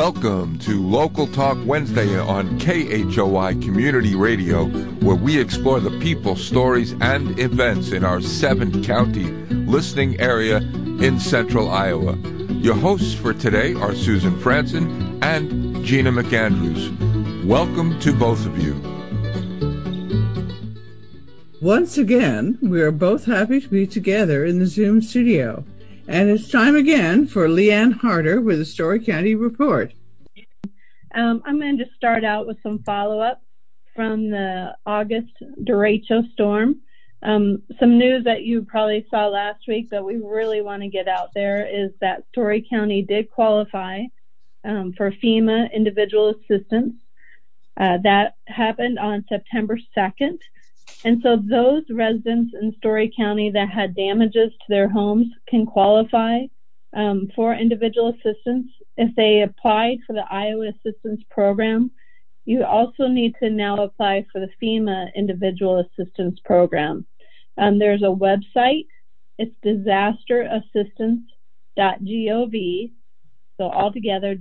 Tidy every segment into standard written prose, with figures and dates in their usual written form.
Welcome to Local Talk Wednesday on KHOI Community Radio, where we explore the people, stories, and events in our 7-county listening area in central Iowa. Your hosts for today are Susan Franson and Gina McAndrews. Welcome to both of you. Once again, we are both happy to be together in the Zoom studio. And it's time again for Leanne Harder with the Story County Report. I'm going to just start out with some follow-up from the August derecho storm. Some news that you probably saw last week that we really want to get out there is that Story County did qualify for FEMA individual assistance. That happened on September 2nd. And so those residents in Story County that had damages to their homes can qualify for individual assistance. If they applied for the Iowa Assistance Program, you also need to now apply for the FEMA Individual Assistance Program. There's a website. It's disasterassistance.gov. So altogether,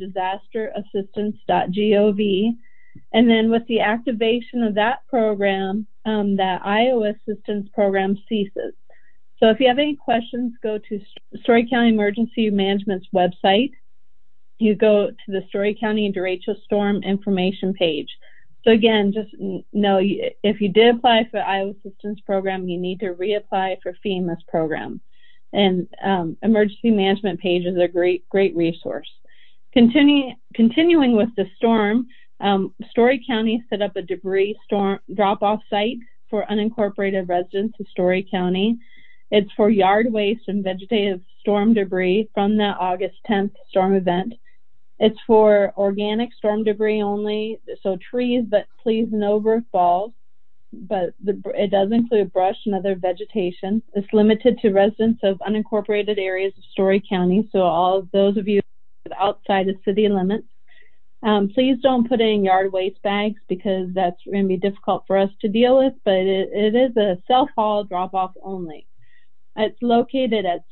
disasterassistance.gov. And then with the activation of that program, that Iowa Assistance Program ceases. So if you have any questions, go to Story County Emergency Management's website. You go to the Story County derecho storm information page. So again, just know if you did apply for the Iowa Assistance Program, you need to reapply for FEMA's program. And emergency management page is a great resource. Continuing with the storm, Story County set up a debris storm drop-off site for unincorporated residents of Story County. It's for yard waste and vegetative storm debris from the August 10th storm event. It's for organic storm debris only, so trees, but please no roof balls. But it does include brush and other vegetation. It's limited to residents of unincorporated areas of Story County, so all of those of you outside the city limits. Please don't put it in yard waste bags because that's going to be difficult for us to deal with, but it is a self-haul drop-off only. It's located at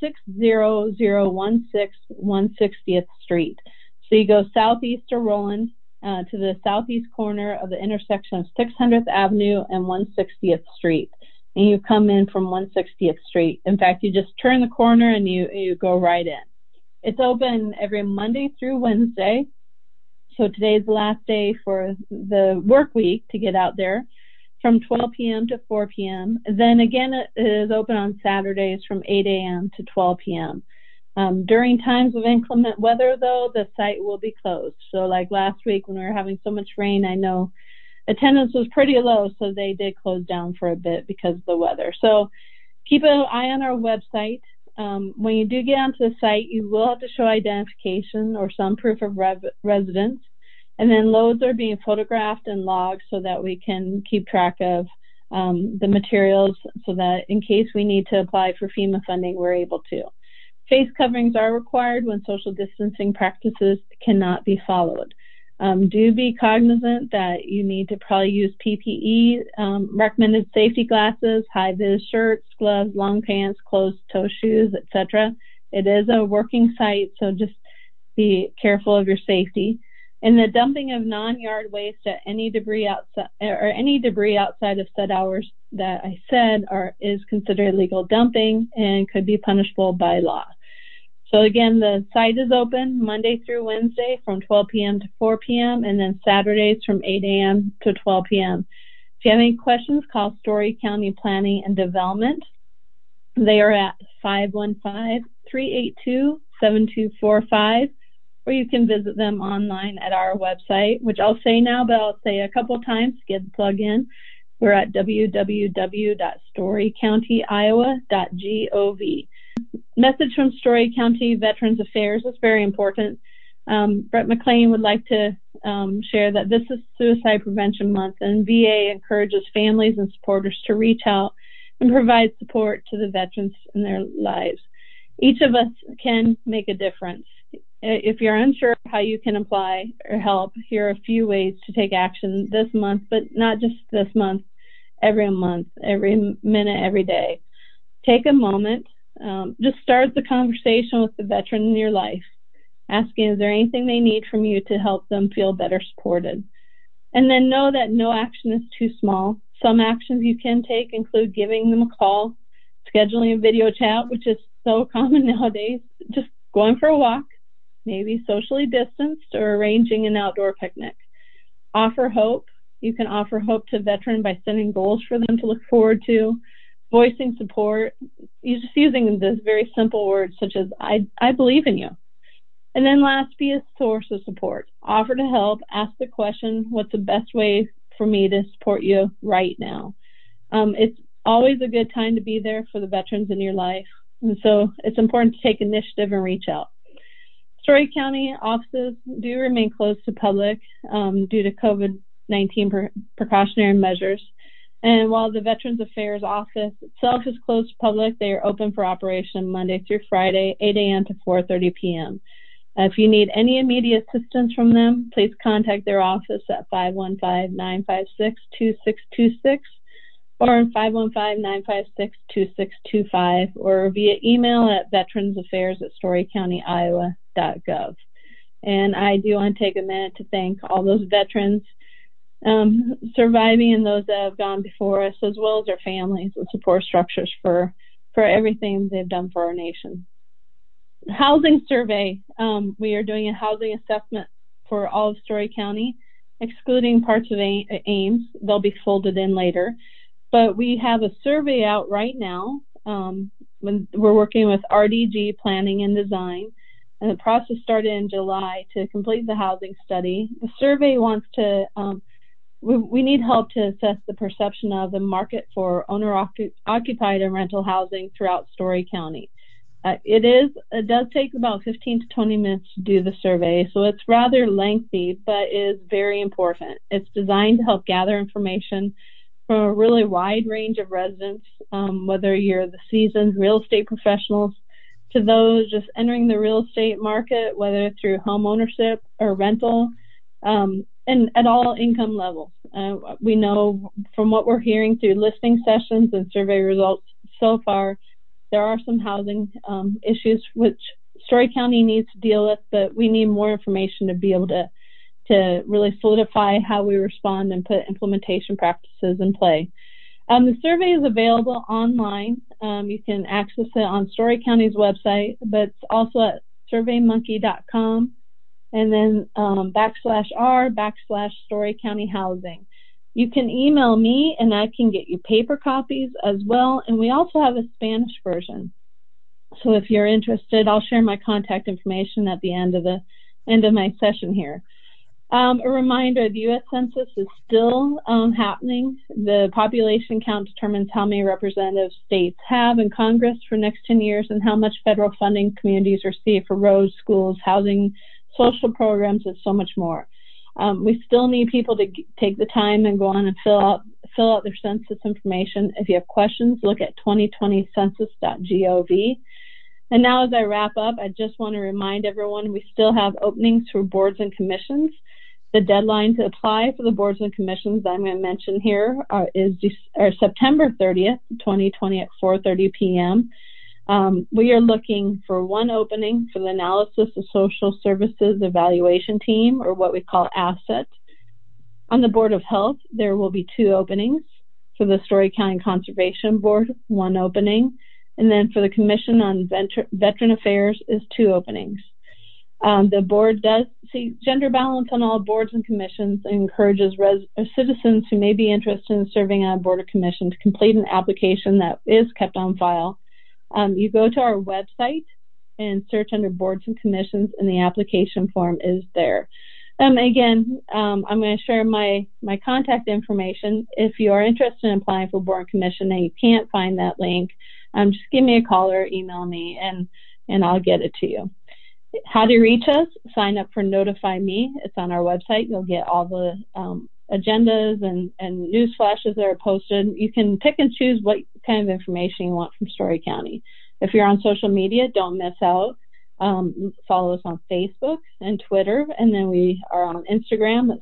60016 160th Street. So you go southeast of Roland to the southeast corner of the intersection of 600th Avenue and 160th Street. And you come in from 160th Street. In fact, you just turn the corner and you go right in. It's open every Monday through Wednesday. So today's the last day for the work week to get out there from 12 p.m. to 4 p.m. Then again, it is open on Saturdays from 8 a.m. to 12 p.m. During times of inclement weather, though, the site will be closed. So like last week when we were having so much rain, I know attendance was pretty low, so they did close down for a bit because of the weather. So keep an eye on our website. When you do get onto the site, you will have to show identification or some proof of residence. And then loads are being photographed and logged so that we can keep track of the materials so that in case we need to apply for FEMA funding, we're able to. Face coverings are required when social distancing practices cannot be followed. Do be cognizant that you need to probably use PPE, recommended safety glasses, high-vis shirts, gloves, long pants, closed-toe shoes, etc. It is a working site, so just be careful of your safety. And the dumping of non-yard waste at any debris outside of said hours that I said is considered illegal dumping and could be punishable by law. So again, the site is open Monday through Wednesday from 12 p.m. to 4 p.m. and then Saturdays from 8 a.m. to 12 p.m. If you have any questions, call Story County Planning and Development. They are at 515-382-7245, or you can visit them online at our website, which I'll say now, but I'll say a couple times to get the plug in. We're at www.storycountyiowa.gov. Message from Story County Veterans Affairs is very important. Brett McLean would like to share that this is Suicide Prevention Month, and VA encourages families and supporters to reach out and provide support to the veterans in their lives. Each of us can make a difference. If you're unsure how you can apply or help, here are a few ways to take action this month, but not just this month, every minute, every day. Take a moment. Just start the conversation with the veteran in your life. asking is there anything they need from you to help them feel better supported. And then know that no action is too small. Some actions you can take include giving them a call, scheduling a video chat, which is so common nowadays, just going for a walk, maybe socially distanced, or arranging an outdoor picnic. Offer hope. You can offer hope to a veteran by setting goals for them to look forward to, voicing support, just using this very simple words such as, I believe in you. And then last, be a source of support. Offer to help. Ask the question, what's the best way for me to support you right now? It's always a good time to be there for the veterans in your life. And so it's important to take initiative and reach out. Story County offices do remain closed to public due to COVID-19 precautionary measures. And while the Veterans Affairs Office itself is closed to public, they are open for operation Monday through Friday, 8 a.m. to 4:30 p.m. If you need any immediate assistance from them, please contact their office at 515-956-2626 or 515-956-2625 or via email at veteransaffairs@storycountyiowa.gov. And I do want to take a minute to thank all those veterans surviving and those that have gone before us, as well as their families and support structures for everything they've done for our nation. Housing survey. We are doing a housing assessment for all of Story County, excluding parts of Ames. They'll be folded in later. But we have a survey out right now. When we're working with RDG Planning and Design, and the process started in July to complete the housing study. The survey wants to we need help to assess the perception of the market for owner-occupied and rental housing throughout Story County. It does take about 15 to 20 minutes to do the survey, so it's rather lengthy, but is very important. It's designed to help gather information from a really wide range of residents, whether you're the seasoned real estate professionals to those just entering the real estate market, whether through home ownership or rental, and at all income levels. We know from what we're hearing through listening sessions and survey results so far, there are some housing issues which Story County needs to deal with, but we need more information to be able to really solidify how we respond and put implementation practices in play. The survey is available online. You can access it on Story County's website, but it's also at surveymonkey.com and then /r/Story County Housing. You can email me and I can get you paper copies as well. And we also have a Spanish version. So if you're interested, I'll share my contact information at the end of my session here. A reminder, the U.S. Census is still happening. The population count determines how many representatives states have in Congress for the next 10 years and how much federal funding communities receive for roads, schools, housing, social programs, and so much more. We still need people to take the time and go on and fill out their census information. If you have questions, look at 2020census.gov. And now as I wrap up, I just want to remind everyone we still have openings for boards and commissions. The deadline to apply for the boards and commissions that I'm going to mention here is September 30th, 2020 at 4:30 p.m. We are looking for one opening for the Analysis of Social Services Evaluation Team, or what we call ASSET. On the Board of Health, there will be 2 openings. For the Story County Conservation Board, 1 opening. And then for the Commission on Veteran Affairs is 2 openings. The board does see gender balance on all boards and commissions and encourages citizens who may be interested in serving on a board or commission to complete an application that is kept on file. You go to our website and search under boards and commissions, and the application form is there. Again, I'm going to share my contact information. If you are interested in applying for board and commission and you can't find that link, just give me a call or email me, and I'll get it to you. How to reach us? Sign up for Notify Me. It's on our website. You'll get all the agendas and news flashes that are posted. You can pick and choose what kind of information you want from Story County. If you're on social media, don't miss out. Follow us on Facebook and Twitter, and then we are on Instagram at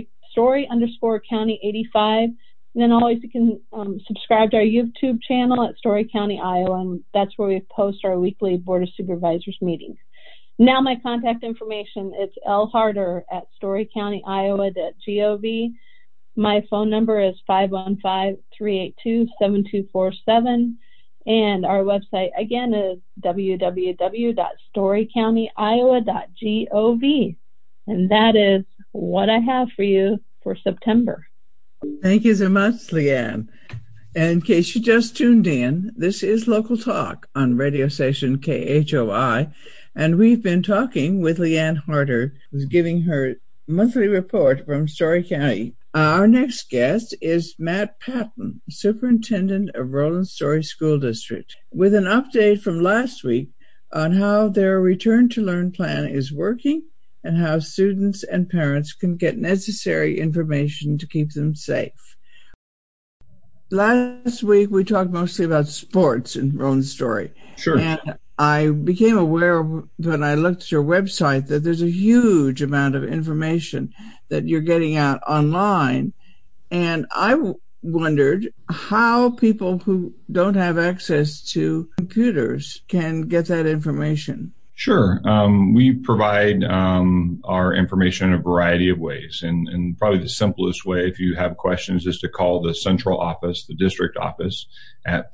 story_county85. And then always you can subscribe to our YouTube channel at Story County, Iowa, and that's where we post our weekly Board of Supervisors meetings. Now my contact information, it's lharder@storycountyiowa.gov. My phone number is 515-382-7247. And our website, again, is www.storycountyiowa.gov. And that is what I have for you for September. Thank you so much, Leanne. And in case you just tuned in, this is Local Talk on radio station KHOI. And we've been talking with Leanne Harder, who's giving her monthly report from Story County. Our next guest is Matt Patton, Superintendent of Roland Story School District, with an update from last week on how their Return to Learn plan is working and how students and parents can get necessary information to keep them safe. Last week, we talked mostly about sports in Roland Story. Sure. And I became aware when I looked at your website that there's a huge amount of information that you're getting out online. And I wondered how people who don't have access to computers can get that information. Sure. We provide our information in a variety of ways. And probably the simplest way, if you have questions, is to call the central office, the district office, at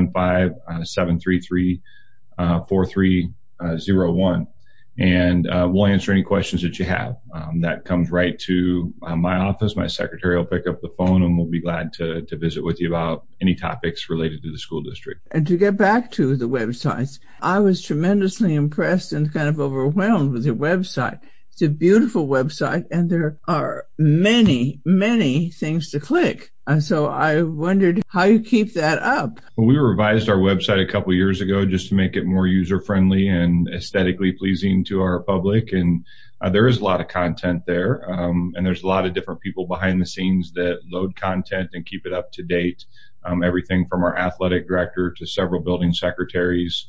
515-733-4301. And we'll answer any questions that you have. That comes right to my office. My secretary will pick up the phone, and we'll be glad to visit with you about any topics related to the school district. And to get back to the websites, I was tremendously impressed and kind of overwhelmed with your website. It's a beautiful website, and there are many, many things to click. And so I wondered how you keep that up. Well, we revised our website a couple of years ago just to make it more user-friendly and aesthetically pleasing to our public. And there is a lot of content there, and there's a lot of different people behind the scenes that load content and keep it up to date. Everything from our athletic director to several building secretaries,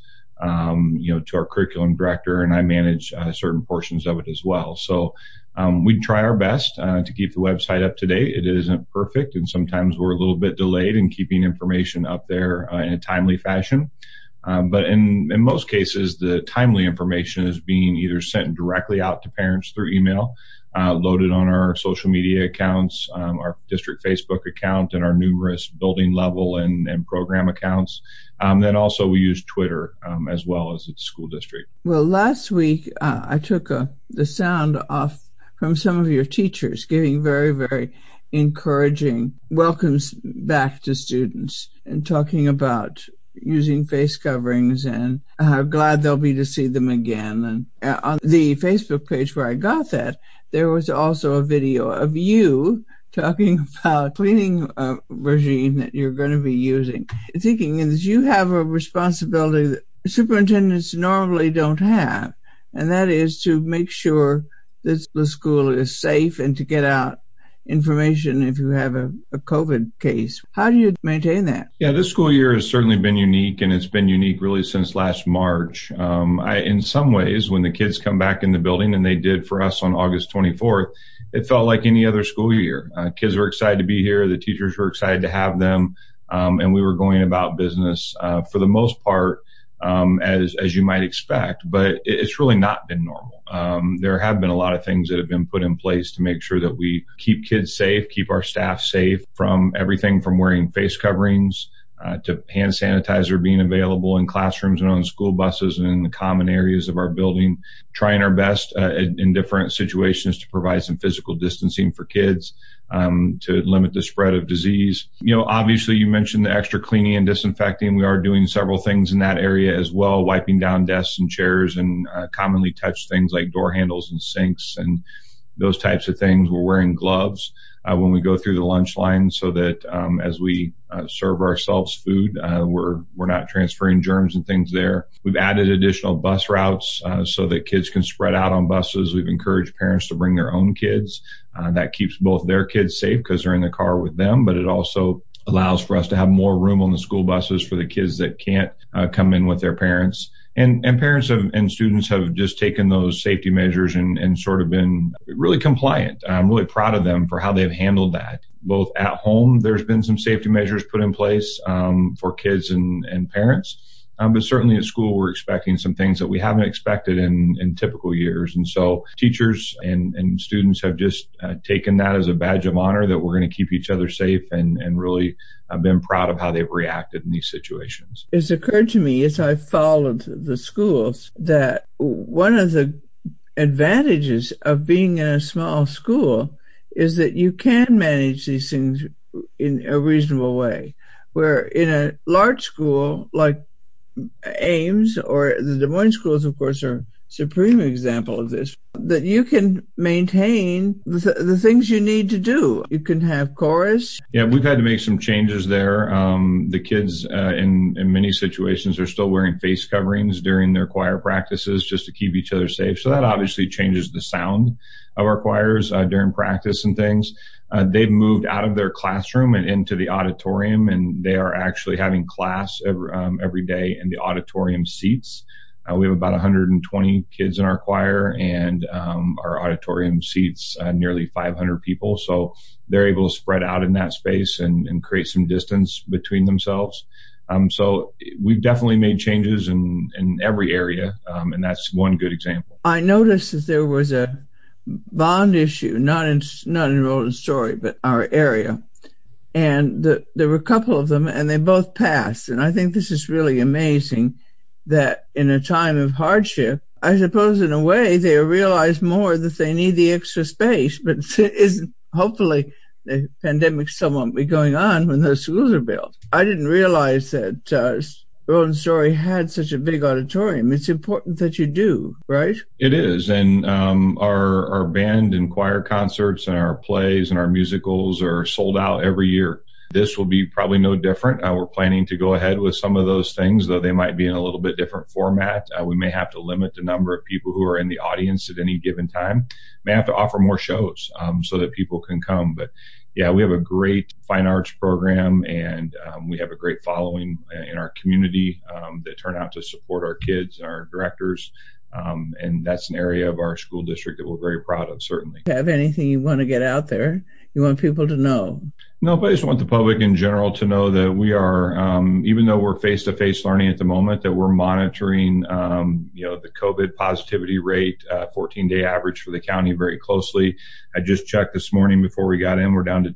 to our curriculum director, and I manage certain portions of it as well. So we try our best to keep the website up to date. It isn't perfect, and sometimes we're a little bit delayed in keeping information up there in a timely fashion. But in most cases, the timely information is being either sent directly out to parents through email, loaded on our social media accounts, our district Facebook account, and our numerous building level and program accounts. Then also we use Twitter as well as the school district. Well, last week I took the sound off from some of your teachers, giving very, very encouraging welcomes back to students and talking about using face coverings and how glad they'll be to see them again. And on the Facebook page where I got that, there was also a video of you talking about cleaning regime that you're going to be using. Thinking that you have a responsibility that superintendents normally don't have, and that is to make sure that the school is safe and to get out information if you have a COVID case. How do you maintain that? Yeah, this school year has certainly been unique, and it's been unique really since last March. In some ways, when the kids come back in the building, and they did for us on August 24th, it felt like any other school year. Kids were excited to be here. The teachers were excited to have them, and we were going about business for the most part as you might expect, but it's really not been normal. There have been a lot of things that have been put in place to make sure that we keep kids safe, keep our staff safe, from everything from wearing face coverings to hand sanitizer being available in classrooms and on school buses and in the common areas of our building, trying our best in different situations to provide some physical distancing for kids, to limit the spread of disease. Obviously you mentioned the extra cleaning and disinfecting. We are doing several things in that area as well, wiping down desks and chairs and commonly touched things like door handles and sinks and those types of things. We're wearing gloves when we go through the lunch line so that as we serve ourselves food, we're not transferring germs and things there. We've added additional bus routes so that kids can spread out on buses. We've encouraged parents to bring their own kids. That keeps both their kids safe because they're in the car with them, but it also allows for us to have more room on the school buses for the kids that can't come in with their parents. And parents and students have just taken those safety measures and sort of been really compliant. I'm really proud of them for how they've handled that. Both at home, there's been some safety measures put in place for kids and parents. But certainly at school, we're expecting some things that we haven't expected in typical years. And so teachers and students have just taken that as a badge of honor that we're going to keep each other safe and really been proud of how they've reacted in these situations. It's occurred to me as I followed the schools that one of the advantages of being in a small school is that you can manage these things in a reasonable way, where in a large school like Ames or the Des Moines schools, of course, are a supreme example of this, that you can maintain the things you need to do. You can have chorus. Yeah, we've had to make some changes there. The kids in many situations are still wearing face coverings during their choir practices just to keep each other safe. So that obviously changes the sound of our choirs during practice and things. They've moved out of their classroom and into the auditorium, and they are actually having class every day in the auditorium seats. We have about 120 kids in our choir, and our auditorium seats nearly 500 people. So they're able to spread out in that space and create some distance between themselves. So we've definitely made changes in every area, and that's one good example. I noticed that there was a bond issue, not in Roland Story, but our area. And there were a couple of them, and they both passed. And I think this is really amazing that in a time of hardship, I suppose in a way they realize more that they need the extra space, but hopefully the pandemic still won't be going on when those schools are built. I didn't realize that Roland Story had such a big auditorium. It's important that you do, right? It is. And our band and choir concerts and our plays and our musicals are sold out every year. This will be probably no different. We're planning to go ahead with some of those things, though they might be in a little bit different format. We may have to limit the number of people who are in the audience at any given time. May have to offer more shows so that people can come. But yeah, we have a great fine arts program, and we have a great following in our community that turn out to support our kids and our directors. And that's an area of our school district that we're very proud of, certainly. Have anything you want to get out there? You want people to know? No, but I just want the public in general to know that we are, even though we're face-to-face learning at the moment, that we're monitoring, the COVID positivity rate, 14-day average for the county very closely. I just checked this morning before we got in. We're down to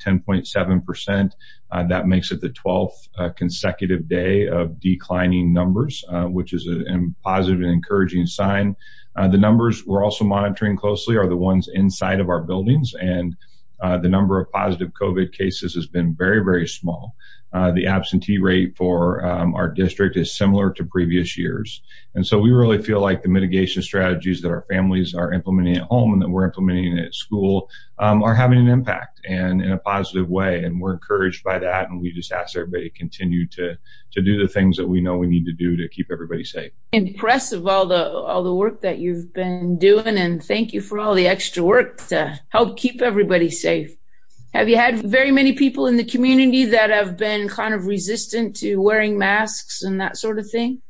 10.7%. That makes it the 12th consecutive day of declining numbers, which is a positive and encouraging sign. The numbers we're also monitoring closely are the ones inside of our buildings, and the number of positive COVID cases has been very, very small. The absentee rate for our district is similar to previous years. And so we really feel like the mitigation strategies that our families are implementing at home and that we're implementing at school are having an impact and in a positive way. And we're encouraged by that. And we just ask everybody to continue to do the things that we know we need to do to keep everybody safe. Impressive, all the work that you've been doing. And thank you for all the extra work to help keep everybody safe. Have you had very many people in the community that have been kind of resistant to wearing masks and that sort of thing?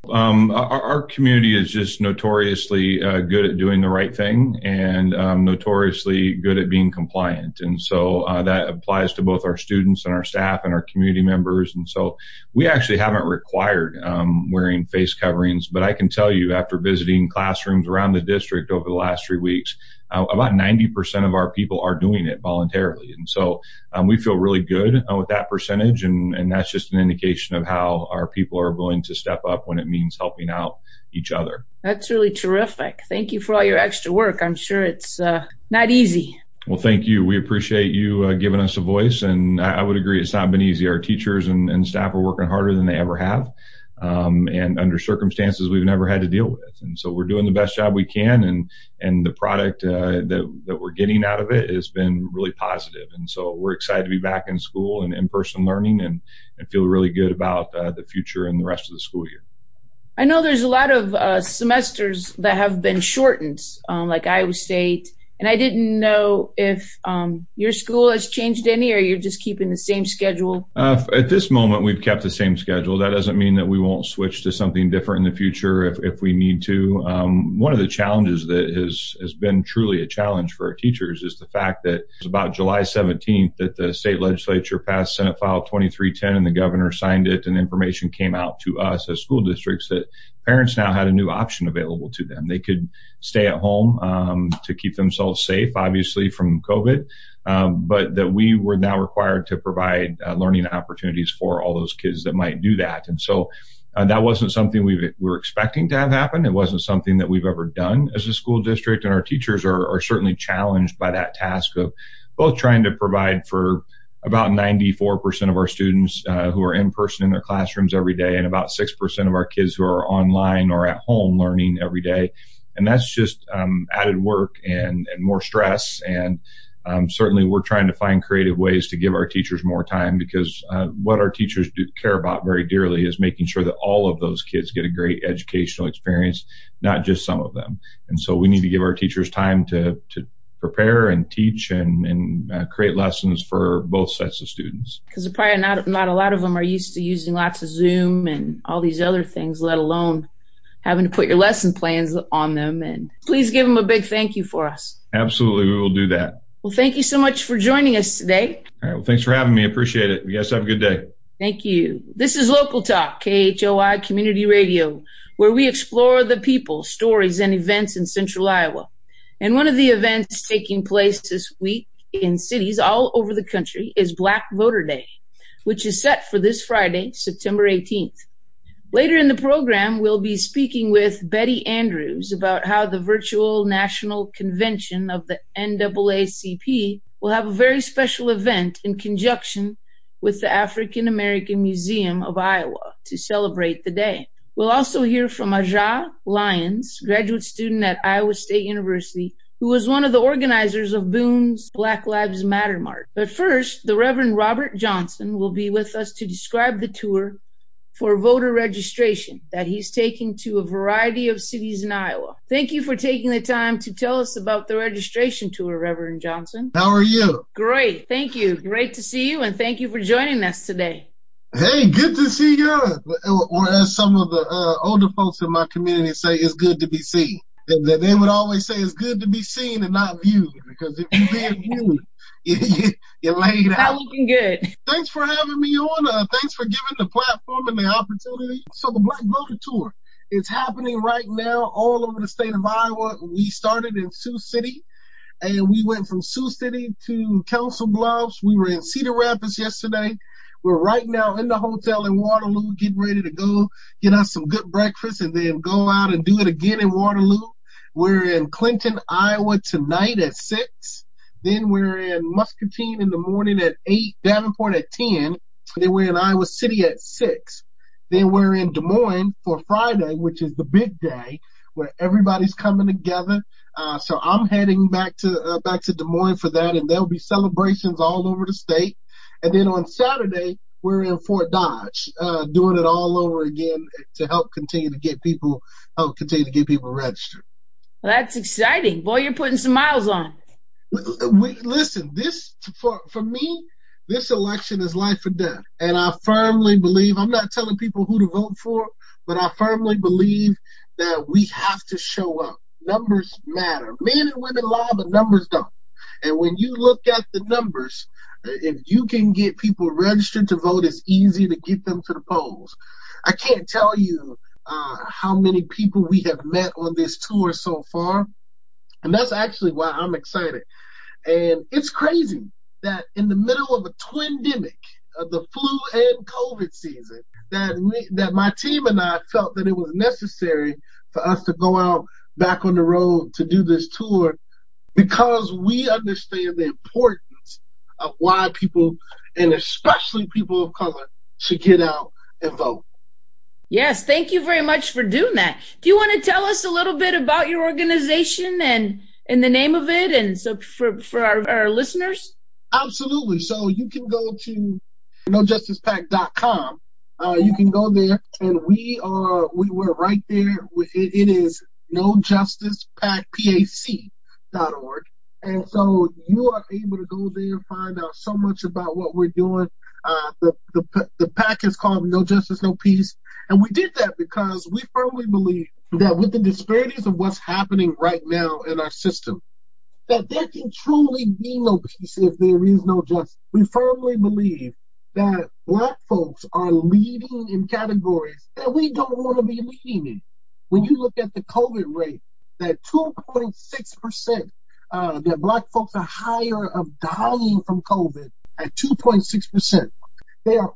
Our community is just notoriously good at doing the right thing and notoriously good at being compliant. And so that applies to both our students and our staff and our community members. And so we actually haven't required wearing face coverings. But I can tell you, after visiting classrooms around the district over the last 3 weeks, about 90% of our people are doing it voluntarily. And so we feel really good with that percentage. And that's just an indication of how our people are willing to step up when it means helping out each other. That's really terrific. Thank you for all your extra work. I'm sure it's not easy. Well, thank you. We appreciate you giving us a voice. And I would agree it's not been easy. Our teachers and staff are working harder than they ever have. And under circumstances we've never had to deal with. And so we're doing the best job we can. And the product that we're getting out of it has been really positive. And so we're excited to be back in school and in-person learning and feel really good about the future and the rest of the school year. I know there's a lot of semesters that have been shortened, like Iowa State And I didn't know if your school has changed any, or you're just keeping the same schedule. At this moment, we've kept the same schedule. That doesn't mean that we won't switch to something different in the future if we need to. One of the challenges that has been truly a challenge for our teachers is the fact that it was about July 17th that the state legislature passed Senate File 2310 and the governor signed it, and information came out to us as school districts that parents now had a new option available to them. They could stay at home to keep themselves safe, obviously, from COVID, but that we were now required to provide learning opportunities for all those kids that might do that. And so that wasn't something we were expecting to have happen. It wasn't something that we've ever done as a school district, and our teachers are certainly challenged by that task of both trying to provide for about 94% of our students who are in person in their classrooms every day, and about 6% of our kids who are online or at home learning every day. And that's just added work and more stress. And certainly we're trying to find creative ways to give our teachers more time, because what our teachers do care about very dearly is making sure that all of those kids get a great educational experience, not just some of them. And so we need to give our teachers time to prepare and teach and create lessons for both sets of students. Because probably not a lot of them are used to using lots of Zoom and all these other things, let alone having to put your lesson plans on them. And please give them a big thank you for us. Absolutely, we will do that. Well, thank you so much for joining us today. All right, well, thanks for having me. Appreciate it. You guys have a good day. Thank you. This is Local Talk, KHOI Community Radio, where we explore the people, stories, and events in Central Iowa. And one of the events taking place this week in cities all over the country is Black Voter Day, which is set for this Friday, September 18th. Later in the program, we'll be speaking with Betty Andrews about how the virtual national convention of the NAACP will have a very special event in conjunction with the African American Museum of Iowa to celebrate the day. We'll also hear from Aja Lyons, graduate student at Iowa State University, who was one of the organizers of Boone's Black Lives Matter March. But first, the Reverend Robert Johnson will be with us to describe the tour for voter registration that he's taking to a variety of cities in Iowa. Thank you for taking the time to tell us about the registration tour, Reverend Johnson. How are you? Great. Thank you. Great to see you, and thank you for joining us today. Hey, good to see you. Or as some of the older folks in my community say, it's good to be seen. They would always say it's good to be seen and not viewed, because if you're being viewed, you're laid out. Not looking good. Thanks for having me on. Thanks for giving the platform and the opportunity. So the Black Voter Tour is happening right now all over the state of Iowa. We started in Sioux City, and we went from Sioux City to Council Bluffs. We were in Cedar Rapids yesterday. We're right now in the hotel in Waterloo, getting ready to go get us some good breakfast and then go out and do it again in Waterloo. We're in Clinton, Iowa tonight at 6. Then we're in Muscatine in the morning at 8, Davenport at 10. Then we're in Iowa City at 6. Then we're in Des Moines for Friday, which is the big day where everybody's coming together. So I'm heading back to Des Moines for that, and there'll be celebrations all over the state. And then on Saturday, we're in Fort Dodge, doing it all over again to help continue to get people registered. Well, that's exciting. Boy, you're putting some miles on. Listen, this, for me, this election is life or death. And I firmly believe, I'm not telling people who to vote for, but I firmly believe that we have to show up. Numbers matter. Men and women lie, but numbers don't. And when you look at the numbers, if you can get people registered to vote, it's easy to get them to the polls. I can't tell you how many people we have met on this tour so far. And that's actually why I'm excited. And it's crazy that in the middle of a twindemic of the flu and COVID season, that my team and I felt that it was necessary for us to go out back on the road to do this tour, because we understand the importance of why people, and especially people of color, should get out and vote. Yes, thank you very much for doing that. Do you want to tell us a little bit about your organization and the name of it, and so for our listeners? Absolutely. So you can go to NoJusticePAC.com. You can go there, and we're right there. It is NoJusticePAC.org. And so you are able to go there and find out so much about what we're doing. The pack is called No Justice, No Peace. And we did that because we firmly believe that with the disparities of what's happening right now in our system, that there can truly be no peace if there is no justice. We firmly believe that Black folks are leading in categories that we don't want to be leading in. When you look at the COVID rate, that 2.6%, that Black folks are higher of dying from COVID at 2.6%. They are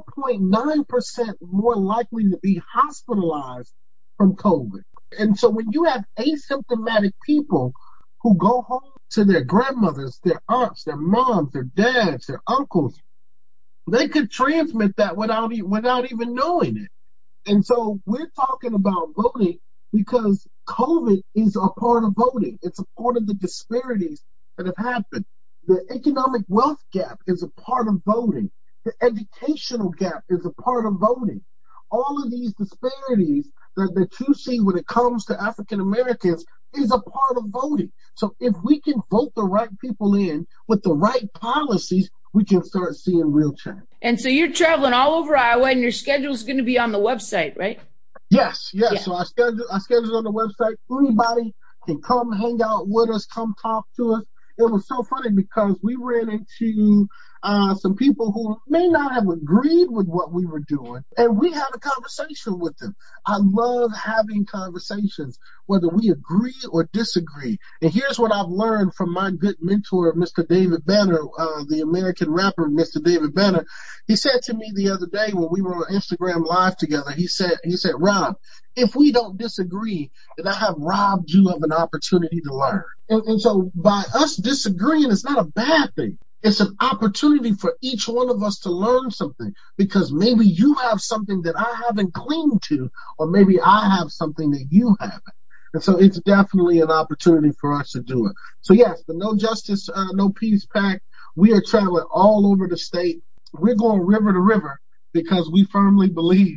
4.9% more likely to be hospitalized from COVID. And so when you have asymptomatic people who go home to their grandmothers, their aunts, their moms, their dads, their uncles, they could transmit that without even knowing it. And so we're talking about voting because COVID is a part of voting. It's a part of the disparities that have happened. The economic wealth gap is a part of voting. The educational gap is a part of voting. All of these disparities that you see when it comes to African Americans is a part of voting. So if we can vote the right people in with the right policies, we can start seeing real change. And so you're traveling all over Iowa, and your schedule is going to be on the website, right? Yes. Yeah. So I schedule on the website. Anybody can come hang out with us, come talk to us. It was so funny because we ran into some people who may not have agreed with what we were doing, and we had a conversation with them. I love having conversations, whether we agree or disagree. And here's what I've learned from my good mentor, Mr. David Banner, the American rapper, Mr. David Banner. He said to me the other day when we were on Instagram Live together, he said, Rob, if we don't disagree, then I have robbed you of an opportunity to learn. And so by us disagreeing, it's not a bad thing. It's an opportunity for each one of us to learn something, because maybe you have something that I haven't clinged to, or maybe I have something that you haven't. And so it's definitely an opportunity for us to do it. So yes, the No Justice, No Peace Pack, we are traveling all over the state. We're going river to river because we firmly believe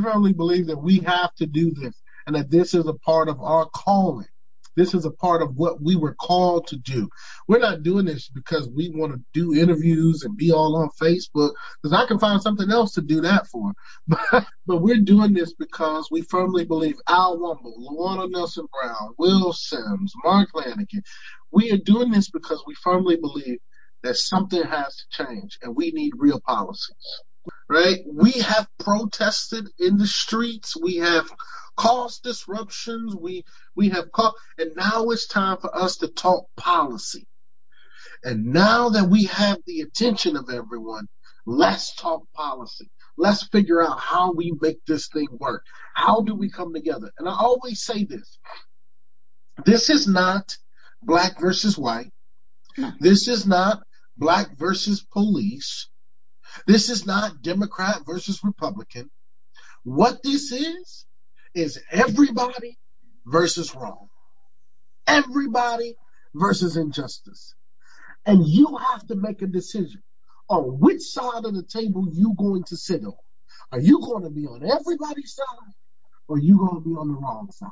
that we have to do this, and that this is a part of our calling. This is a part of what we were called to do. We're not doing this because we want to do interviews and be all on Facebook, because I can find something else to do that for. But we're doing this because we firmly believe Al Wumble, Luana Nelson Brown, Will Sims, Mark Lanigan, we are doing this because we firmly believe that something has to change, and we need real policies. Right? We have protested in the streets. We have caused disruptions. We have and now it's time for us to talk policy. And now that we have the attention of everyone, let's talk policy. Let's figure out how we make this thing work. How do we come together? And I always say this. This is not black versus white. This is not black versus police. This is not Democrat versus Republican. What this is everybody versus wrong. Everybody versus injustice. And you have to make a decision on which side of the table you're going to sit on. Are you going to be on everybody's side, or are you going to be on the wrong side?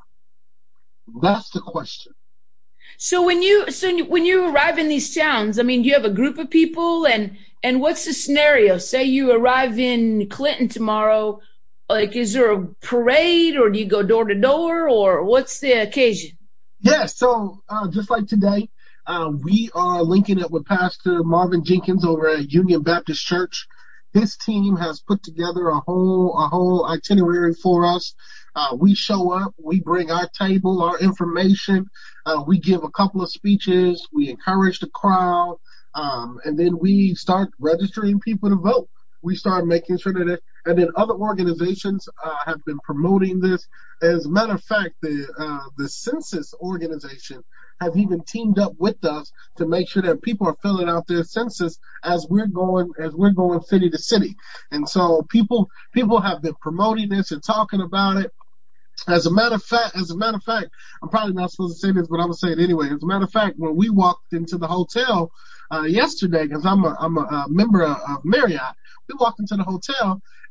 That's the question. So when you arrive in these towns, I mean, do you have a group of people, and what's the scenario? Say you arrive in Clinton tomorrow, like, is there a parade, or do you go door to door, or what's the occasion? Yeah, so just like today, we are linking up with Pastor Marvin Jenkins over at Union Baptist Church. His team has put together a whole itinerary for us. We show up, we bring our table, our information, we give a couple of speeches, we encourage the crowd, and then we start registering people to vote. We start making sure that and then other organizations have been promoting this. As a matter of fact, the census organization has even teamed up with us to make sure that people are filling out their census as we're going city to city. And so people have been promoting this and talking about it. As a matter of fact, I'm probably not supposed to say this, but I'm gonna say it anyway. As a matter of fact, when we walked into the hotel yesterday, because I'm a member of Marriott, we walked into the hotel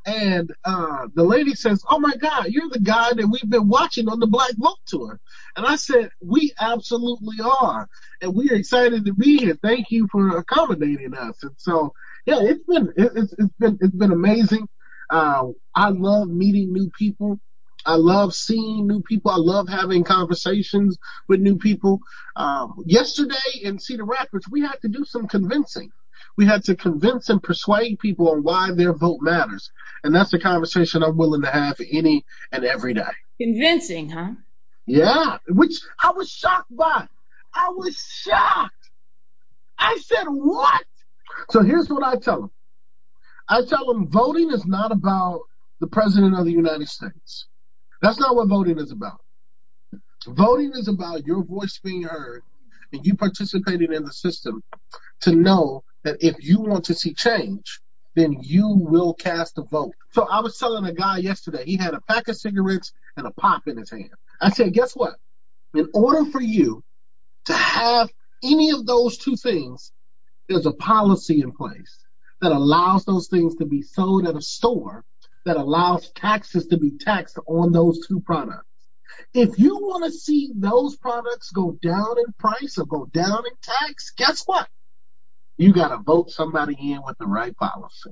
And the lady says, "Oh my God, you're the guy that we've been watching on the Black Vote Tour." And I said, "We absolutely are. And we're excited to be here. Thank you for accommodating us." And so, yeah, it's been amazing. I love meeting new people. I love seeing new people. I love having conversations with new people. Yesterday in Cedar Rapids, we had to do some convincing. We had to convince and persuade people on why their vote matters. And that's a conversation I'm willing to have any and every day. Convincing, huh? Yeah, which I was shocked by. I was shocked. I said, what? So here's what I tell them. I tell them voting is not about the President of the United States. That's not what voting is about. Voting is about your voice being heard and you participating in the system to know that if you want to see change, then you will cast a vote. So I was telling a guy yesterday, he had a pack of cigarettes and a pop in his hand. I said, guess what? In order for you to have any of those two things, there's a policy in place that allows those things to be sold at a store, that allows taxes to be taxed on those two products. If you want to see those products go down in price or go down in tax, guess what? You got to vote somebody in with the right policy.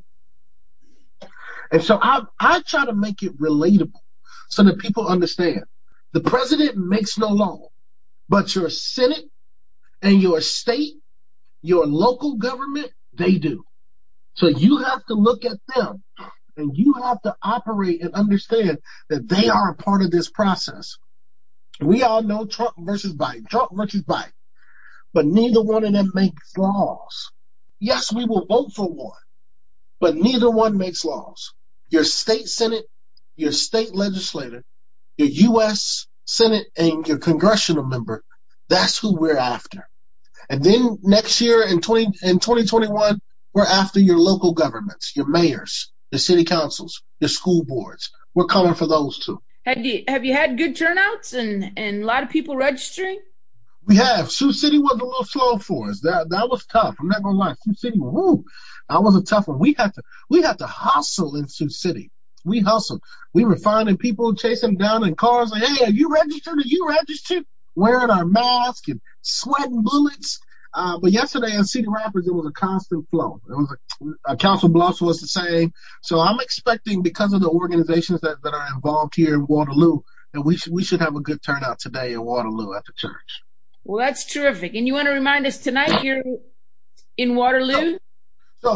And so I try to make it relatable so that people understand. The president makes no law, but your Senate and your state, your local government, they do. So you have to look at them and you have to operate and understand that they are a part of this process. We all know Trump versus Biden, but neither one of them makes laws. Yes, we will vote for one, but neither one makes laws. Your state Senate, your state legislator, your U.S. Senate, and your congressional member, that's who we're after. And then next year in 2021, we're after your local governments, your mayors, your city councils, your school boards. We're coming for those too. Have you had good turnouts and a lot of people registering? We have. Sioux City was a little slow for us. That was tough. I'm not gonna lie. Sioux City, that was a tough one. We had to hustle in Sioux City. We hustled. We were finding people, chasing down in cars like, "Hey, are you registered? Are you registered?" Wearing our mask and sweating bullets. But yesterday in Cedar Rapids, it was a constant flow. It was a Council Bluffs was the same. So I'm expecting, because of the organizations that are involved here in Waterloo, that we should have a good turnout today in Waterloo at the church. Well, that's terrific. And you want to remind us tonight you're in Waterloo? So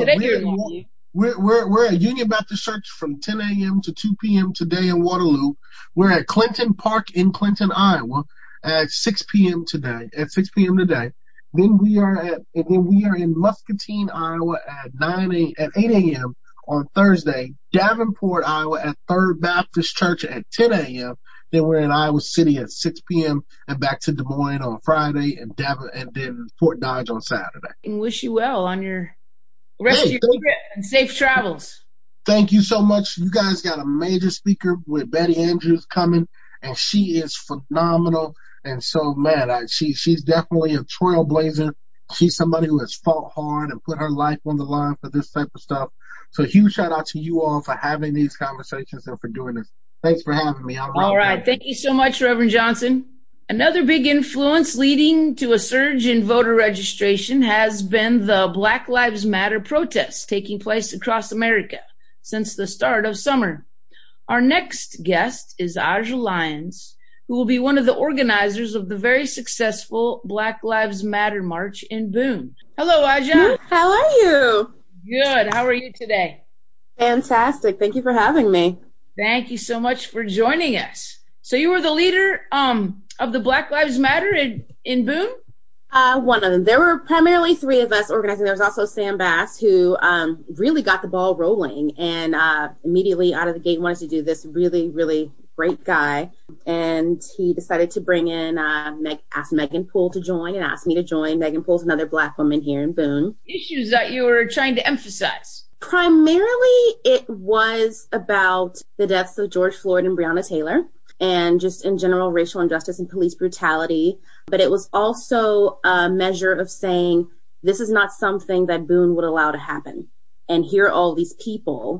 we're at Union Baptist Church from 10 a.m. to 2 p.m. today in Waterloo. We're at Clinton Park in Clinton, Iowa at 6 p.m. today. Then we are in Muscatine, Iowa at 8 a.m. on Thursday. Davenport, Iowa at Third Baptist Church at 10 a.m. Then we're in Iowa City at 6 p.m. and back to Des Moines on Friday and then Fort Dodge on Saturday. And wish you well on your rest of your trip and safe travels. Thank you so much. You guys got a major speaker with Betty Andrews coming, and she is phenomenal. And so, man, she's definitely a trailblazer. She's somebody who has fought hard and put her life on the line for this type of stuff. So huge shout out to you all for having these conversations and for doing this. Thanks for having me. All right. Thank you so much, Reverend Johnson. Another big influence leading to a surge in voter registration has been the Black Lives Matter protests taking place across America since the start of summer. Our next guest is Aja Lyons, who will be one of the organizers of the very successful Black Lives Matter March in Boone. Hello, Aja. How are you? Good. How are you today? Fantastic. Thank you for having me. Thank you so much for joining us. So you were the leader of the Black Lives Matter in Boone? One of them. There were primarily three of us organizing. There was also Sam Bass, who really got the ball rolling and immediately out of the gate wanted to do this. Really, really great guy. And he decided to bring in, asked Megan Poole to join and asked me to join. Megan Poole's another Black woman here in Boone. Issues that you were trying to emphasize? Primarily, it was about the deaths of George Floyd and Breonna Taylor, and just in general racial injustice and police brutality. But it was also a measure of saying, this is not something that Boone would allow to happen. And here are all these people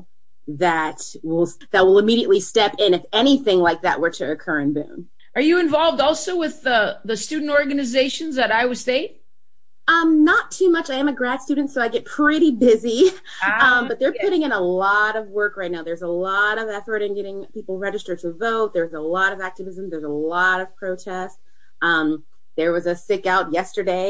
that will immediately step in if anything like that were to occur in Boone. Are you involved also with the student organizations at Iowa State? Not too much. I am a grad student, so I get pretty busy. But they're putting in a lot of work right now. There's a lot of effort in getting people registered to vote. There's a lot of activism. There's a lot of protest. There was a sick out yesterday,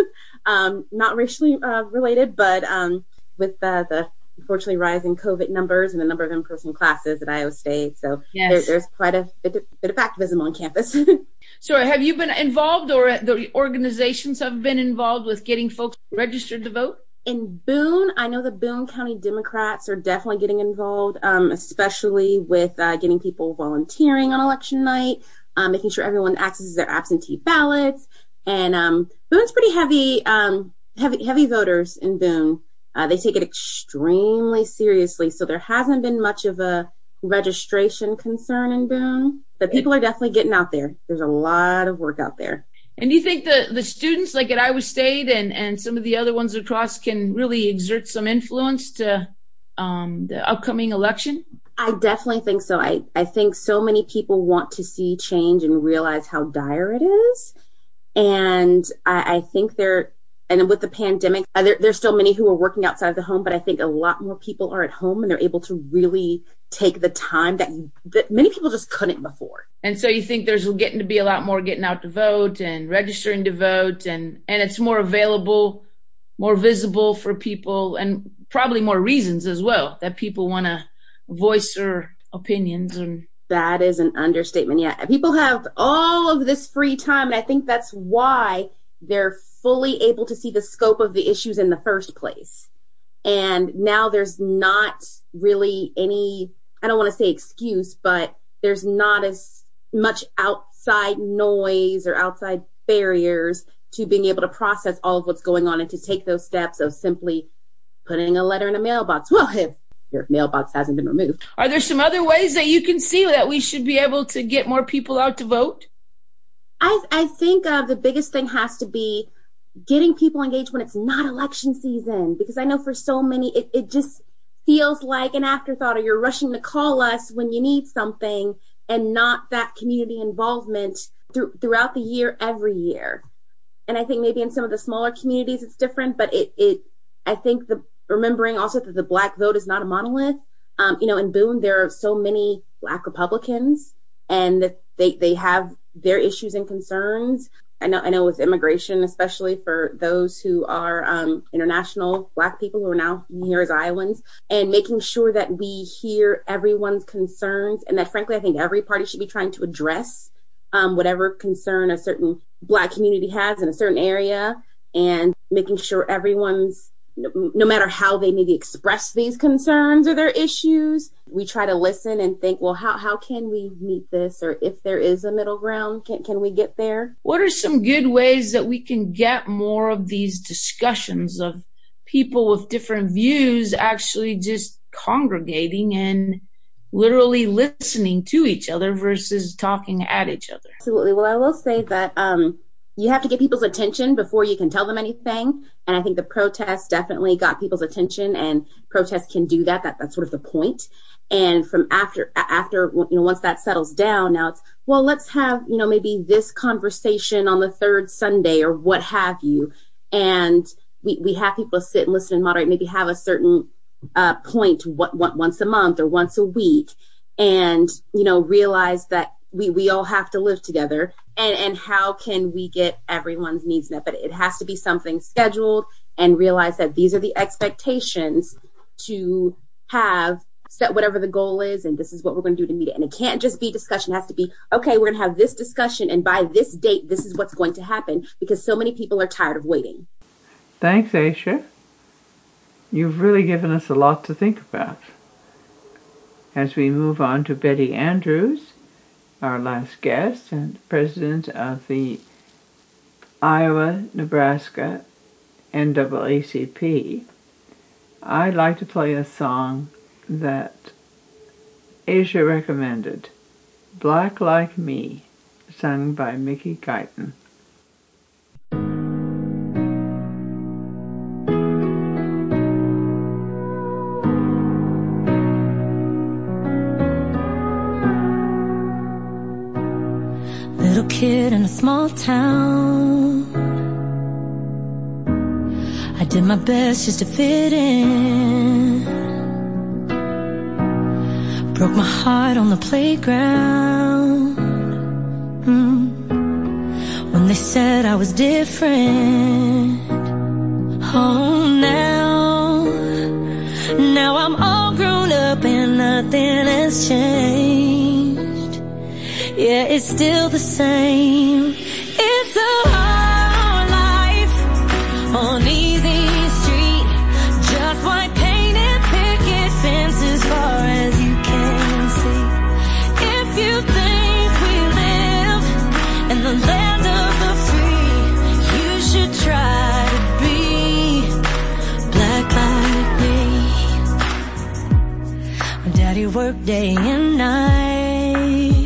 not racially related, but with the unfortunately rising COVID numbers and the number of in-person classes at Iowa State. So yes. There's quite a bit of activism on campus. So have you been involved, or the organizations have been involved with getting folks registered to vote? In Boone, I know the Boone County Democrats are definitely getting involved, especially with getting people volunteering on election night, making sure everyone accesses their absentee ballots. And Boone's pretty heavy voters in Boone. They take it extremely seriously. So there hasn't been much of a registration concern in Boone, but people are definitely getting out there. There's a lot of work out there. And do you think the students like at Iowa State and some of the other ones across can really exert some influence to the upcoming election? I definitely think so. I think so many people want to see change and realize how dire it is. And I think and with the pandemic, there's still many who are working outside of the home, but I think a lot more people are at home and they're able to really take the time that many people just couldn't before. And so you think there's getting to be a lot more getting out to vote and registering to vote, and it's more available, more visible for people, and probably more reasons as well that people want to voice their opinions. And that is an understatement. Yeah, people have all of this free time, and I think that's why they're fully able to see the scope of the issues in the first place. And now there's not really any, I don't want to say excuse, but there's not as much outside noise or outside barriers to being able to process all of what's going on and to take those steps of simply putting a letter in a mailbox. Well, if your mailbox hasn't been removed. Are there some other ways that you can see that we should be able to get more people out to vote? I think the biggest thing has to be getting people engaged when it's not election season, because I know for so many, it just feels like an afterthought, or you're rushing to call us when you need something, and not that community involvement throughout the year, every year. And I think maybe in some of the smaller communities it's different, but I think remembering also that the Black vote is not a monolith. In Boone, there are so many Black Republicans, and that they have their issues and concerns. I know with immigration, especially for those who are international Black people who are now here as Iowans, and making sure that we hear everyone's concerns, and that frankly, I think every party should be trying to address whatever concern a certain Black community has in a certain area, and making sure everyone's, no matter how they maybe express these concerns or their issues, we try to listen and think, well, how can we meet this? Or if there is a middle ground, can we get there? What are some good ways that we can get more of these discussions of people with different views actually just congregating and literally listening to each other versus talking at each other? Absolutely. Well, I will say that you have to get people's attention before you can tell them anything. And I think the protests definitely got people's attention, and protests can do that. That's sort of the point. And from after, once that settles down, now it's, well, let's have, maybe this conversation on the third Sunday or what have you. And we have people sit and listen and moderate, maybe have a certain point once a month or once a week, and, realize that we all have to live together, and how can we get everyone's needs met? But it has to be something scheduled, and realize that these are the expectations to have set whatever the goal is, and this is what we're going to do to meet it. And it can't just be discussion. It has to be, okay, we're going to have this discussion, and by this date, this is what's going to happen, because so many people are tired of waiting. Thanks, Aisha. You've really given us a lot to think about. As we move on to Betty Andrews, our last guest and president of the Iowa-Nebraska NAACP, I'd like to play a song that Aisha recommended, Black Like Me, sung by Mickey Guyton. small town. I did my best just to fit in. Broke my heart on the playground. When they said I was different. Oh, now I'm all grown up and nothing has changed. Yeah, it's still the same. It's a hard life on easy street. Just white painted picket fences far as you can see. If you think we live in the land of the free, you should try to be black like me. My daddy worked day and night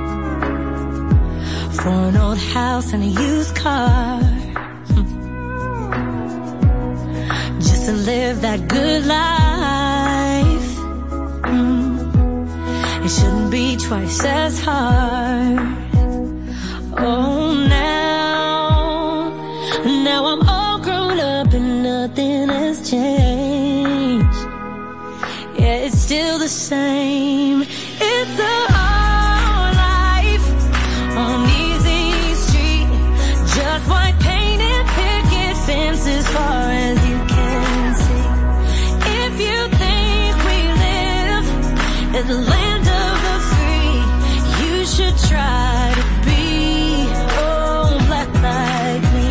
for an old house and a used car, just to live that good life. It shouldn't be twice as hard. Oh, now I'm all grown up and nothing has changed. Yeah, it's still the same. It's a hard life on easy street. Just white painted picket fences far as you can see. If you think we live in the land of the free, you should try to be black like me.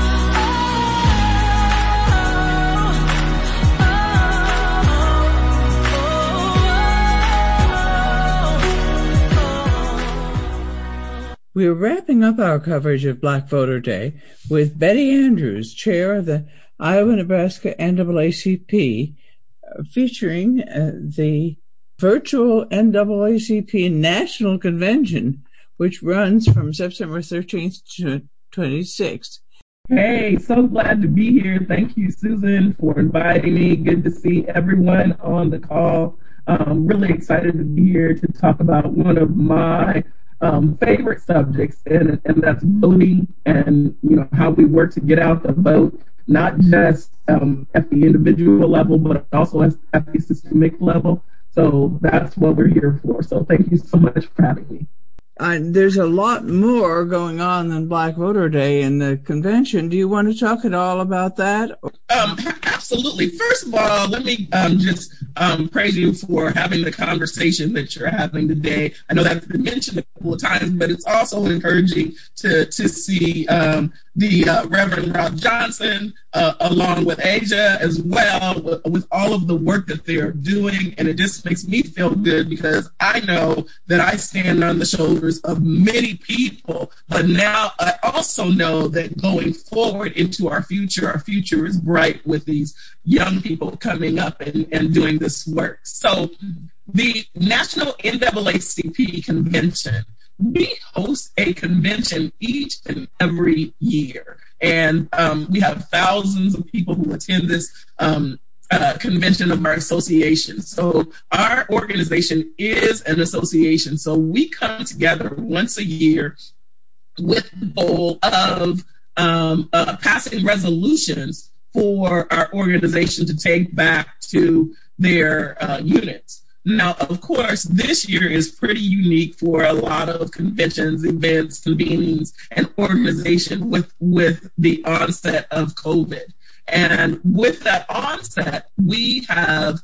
We're wrapping up our coverage of Black Voter Day with Betty Andrews, chair of the Iowa-Nebraska NAACP, featuring the virtual NAACP National Convention, which runs from September 13th to 26th. Hey, so glad to be here. Thank you, Susan, for inviting me. Good to see everyone on the call. I'm really excited to be here to talk about one of my favorite subjects, and that's voting, and how we work to get out the vote, not just at the individual level, but also at the systemic level. So that's what we're here for. So thank you so much for having me. There's a lot more going on than Black Voter Day in the convention. Do you want to talk at all about that? Absolutely. First of all, let me just praise you for having the conversation that you're having today. I know that's been mentioned a couple of times, but it's also encouraging to see the Reverend Rob Johnson, along with Asia as well, with all of the work that they are doing. And it just makes me feel good because I know that I stand on the shoulders of many people, but now I also know that going forward into our future is bright with these young people coming up and doing this work. So the National NAACP Convention, we host a convention each and every year. And we have thousands of people who attend this convention of our association. So our organization is an association. So we come together once a year with the goal of passing resolutions for our organization to take back to their units. Now, of course, this year is pretty unique for a lot of conventions, events, convenings, and organization with the onset of COVID. And with that onset, we have,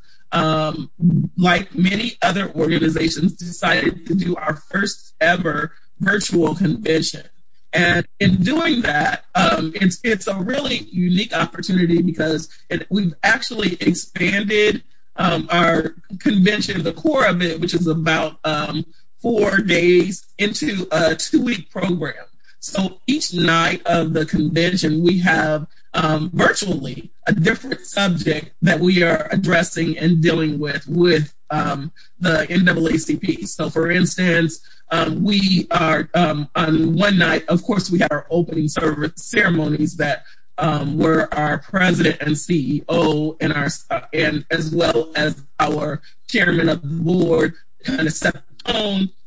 like many other organizations, decided to do our first ever virtual convention. And in doing that, it's a really unique opportunity because we've actually expanded our convention, the core of it, which is about 4 days, into a 2-week program. So each night of the convention, we have virtually a different subject that we are addressing and dealing with the NAACP. So for instance, we are on one night, of course, we had our opening ceremonies that were our president and CEO and as well as our chairman of the board kind of set the tone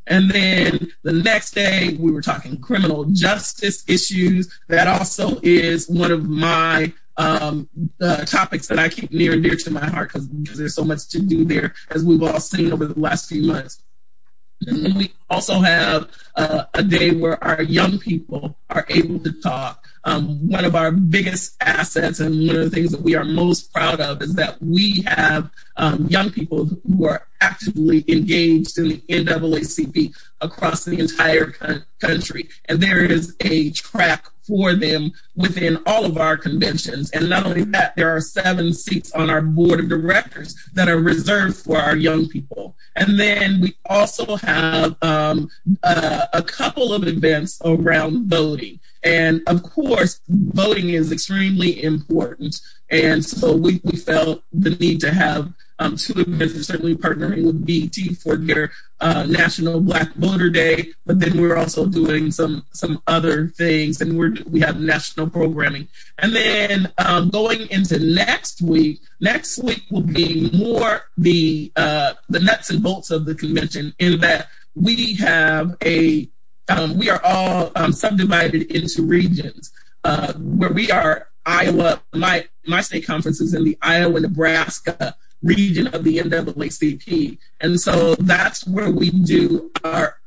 And then the next day, we were talking criminal justice issues. That also is one of my topics that I keep near and dear to my heart because there's so much to do there, as we've all seen over the last few months. And then we also have a day where our young people are able to talk. One of our biggest assets and one of the things that we are most proud of is that we have young people who are actively engaged in the NAACP across the entire country. And there is a track for them within all of our conventions. And not only that, there are 7 seats on our board of directors that are reserved for our young people. And then we also have a couple of events around voting. And of course, voting is extremely important. And so we felt the need to have 2 events, certainly partnering with BET for their National Black Voter Day, but then we're also doing some other things, and we have national programming. And then going into next week will be more the nuts and bolts of the convention, in that we have we are all subdivided into regions, where we are Iowa. My state conference is in the Iowa-Nebraska region of the NAACP, and so that's where we do our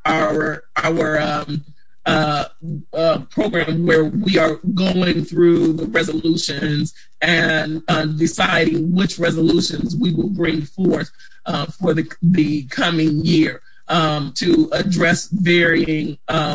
program, where we are going through the resolutions and deciding which resolutions we will bring forth for the coming year to address varying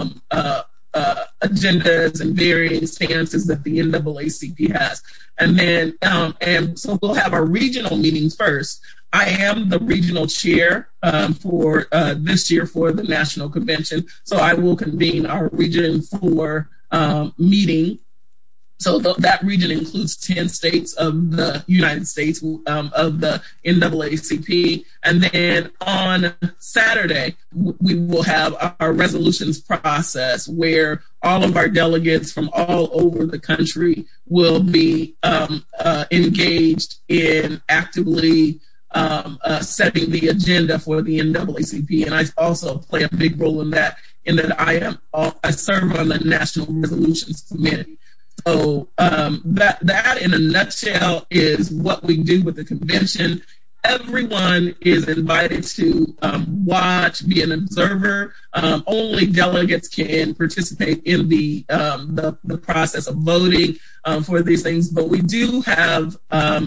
agendas and varying stances that the NAACP has. And then, and so we'll have our regional meetings first. I am the regional chair for this year for the National Convention. So I will convene our Region 4 meeting. So that region includes 10 states of the United States of the NAACP. And then on Saturday, we will have our resolutions process, where all of our delegates from all over the country will be engaged in actively setting the agenda for the NAACP. And I also play a big role in that I serve on the National Resolutions Committee. So that in a nutshell is what we do with the convention. Everyone is invited to watch, be an observer. Only delegates can participate in the process of voting for these things. But we do have an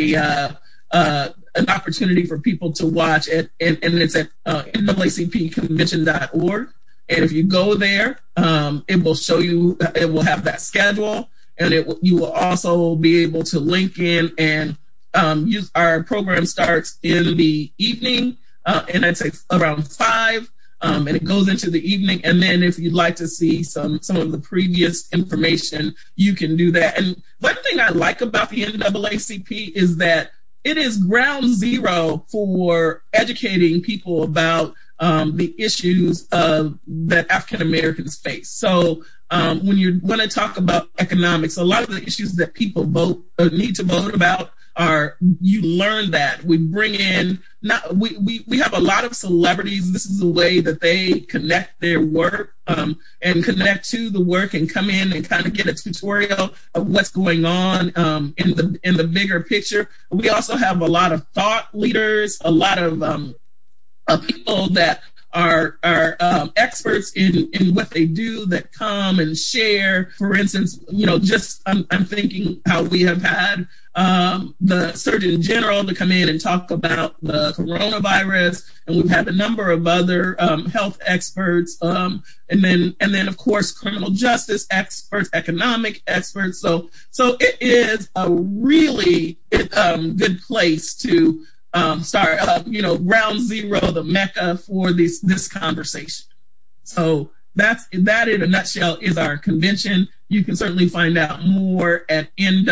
opportunity for people to watch it, and it's at NAACPconvention.org. And if you go there, it will show you, it will have that schedule, and you will also be able to link in and use our program. Starts in the evening, and I'd say around 5, and it goes into the evening. And then if you'd like to see some of the previous information, you can do that. And one thing I like about the NAACP is that it is ground zero for educating people about the issues that African Americans face. So when you want to talk about economics, a lot of the issues that people need to vote about you learn that. We bring in, we have a lot of celebrities. This is a way that they connect their work and connect to the work and come in and kind of get a tutorial of what's going on in the bigger picture. We also have a lot of thought leaders, a lot of people that are experts in what they do, that come and share. For instance, just I'm thinking how we have had the Surgeon General to come in and talk about the coronavirus, and we've had a number of other health experts, and then of course criminal justice experts, economic experts. So it is a really good place to start, ground zero, the mecca for this conversation. So that in a nutshell is our convention. You can certainly find out more at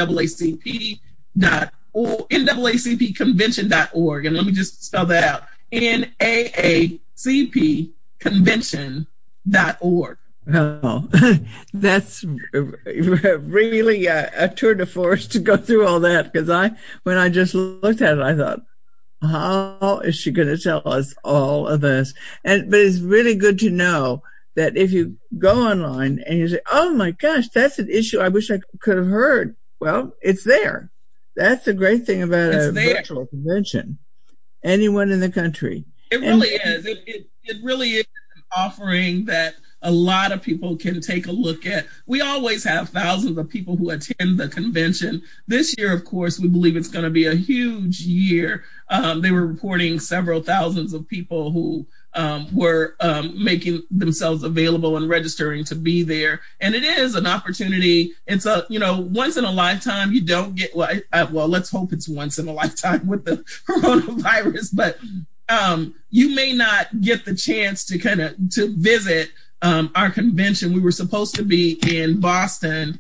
NAACPconvention.org. And let me just spell that out. NAACPconvention.org. Oh, that's really a tour de force to go through all that, because when I just looked at it, I thought, How is she going to tell us all of this? But it's really good to know that if you go online and you say, oh my gosh, that's an issue I wish I could have heard. Well, it's there. That's the great thing about a virtual convention. Anyone in the country. It really is. It really is an offering that a lot of people can take a look at. We always have thousands of people who attend the convention. This year, of course, we believe it's going to be a huge year. They were reporting several thousands of people who were making themselves available and registering to be there. And it is an opportunity. It's once in a lifetime. You don't get, well, let's hope it's once in a lifetime with the coronavirus, but you may not get the chance to visit our convention. We were supposed to be in Boston,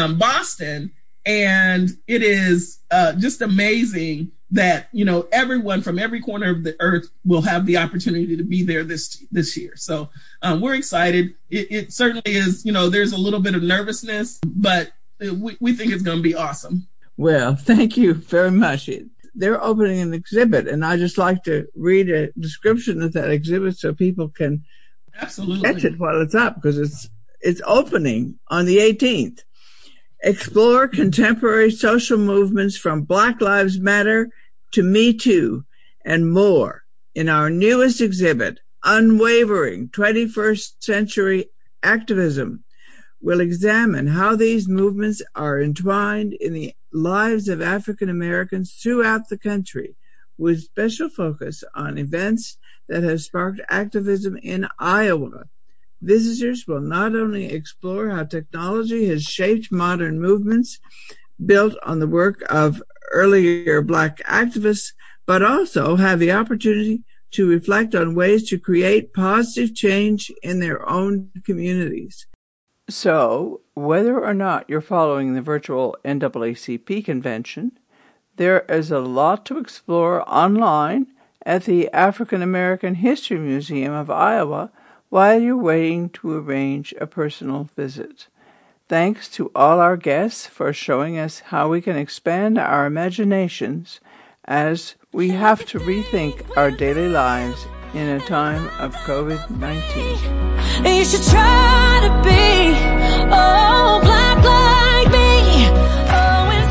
and it is just amazing that everyone from every corner of the earth will have the opportunity to be there this year. So we're excited. It certainly is. There's a little bit of nervousness, but we think it's going to be awesome. Well, thank you very much. They're opening an exhibit, and I just like to read a description of that exhibit so people can absolutely catch it while it's up, because it's opening on the 18th. Explore contemporary social movements from Black Lives Matter to Me Too and more in our newest exhibit, Unwavering 21st Century Activism. We'll examine how these movements are entwined in the lives of African Americans throughout the country, with special focus on events that have sparked activism in Iowa. Visitors will not only explore how technology has shaped modern movements built on the work of earlier Black activists, but also have the opportunity to reflect on ways to create positive change in their own communities. So, whether or not you're following the virtual NAACP convention, there is a lot to explore online at the African American History Museum of Iowa while you're waiting to arrange a personal visit. Thanks to all our guests for showing us how we can expand our imaginations as we have to rethink our daily lives in a time of COVID-19. You should try to be, black like me. And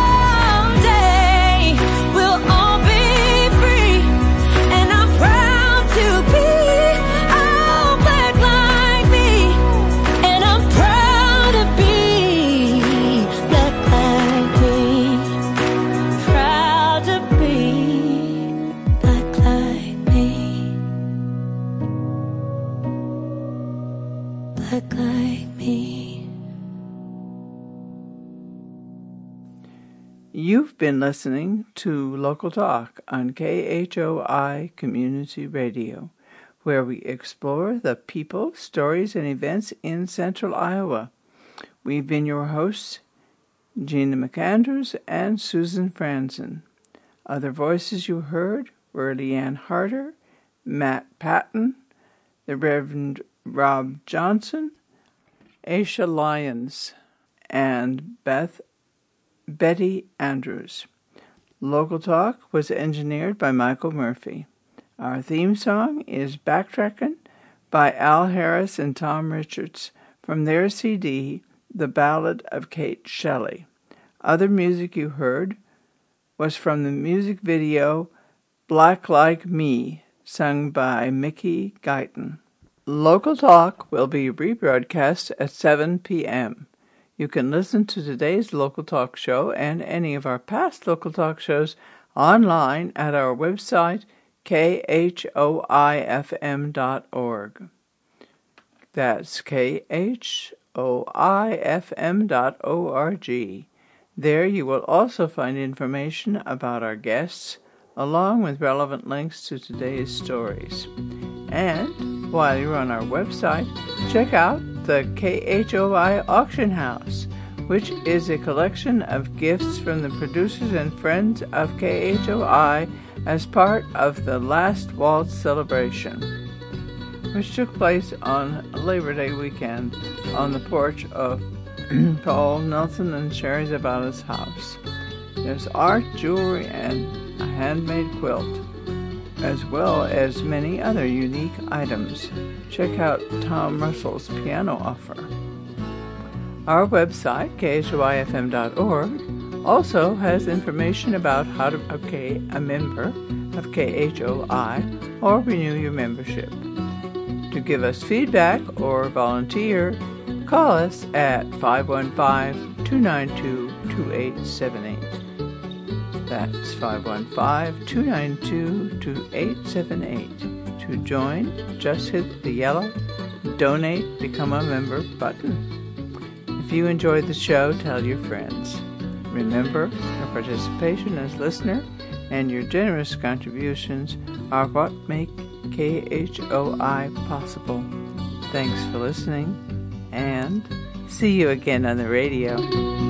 someday we'll all be free. And I'm proud to be, black like me. And I'm proud to be black like me. Proud to be black like me. Black like me. You've been listening to Local Talk on KHOI Community Radio, where we explore the people, stories, and events in Central Iowa. We've been your hosts, Gina McAndrews and Susan Franzen. Other voices you heard were Leanne Harder, Matt Patton, the Reverend Rob Johnson, Aisha Lyons, and Betty Andrews. Local Talk was engineered by Michael Murphy. Our theme song is Backtrackin' by Al Harris and Tom Richards from their CD, The Ballad of Kate Shelley. Other music you heard was from the music video Black Like Me, sung by Mickey Guyton. Local Talk will be rebroadcast at 7 p.m. You can listen to today's Local Talk show and any of our past Local Talk shows online at our website, khoifm.org. That's khoifm.org. There you will also find information about our guests, along with relevant links to today's stories. And while you're on our website, check out the KHOI Auction House, which is a collection of gifts from the producers and friends of KHOI as part of the Last Waltz celebration, which took place on Labor Day weekend on the porch of Paul Nelson and Sherry Zavala's house. There's art, jewelry, and a handmade quilt, as well as many other unique items. Check out Tom Russell's piano offer. Our website, khofm.org, also has information about how to become a member of KHOI or renew your membership. To give us feedback or volunteer, call us at 515-292-2878. That's 515-292-2878. To join, just hit the yellow Donate Become a Member button. If you enjoyed the show, tell your friends. Remember, your participation as listener and your generous contributions are what make KHOI possible. Thanks for listening, and see you again on the radio.